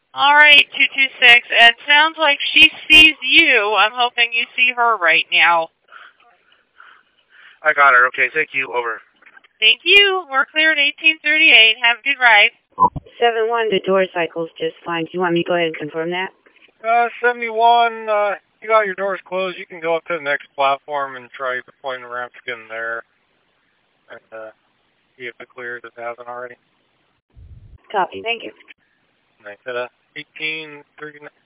All right, 226. It sounds like she sees you. I'm hoping you see her right now. I got her. Okay, thank you. Over. Thank you. We're clear at 1838. Have a good ride. 7-1, the door cycle's just fine. Do you want me to go ahead and confirm that? 71, you got your doors closed. You can go up to the next platform and try deploying the ramp to get in there. And, see if it clears if it hasn't already. Copy, thank you. And I said, 1839.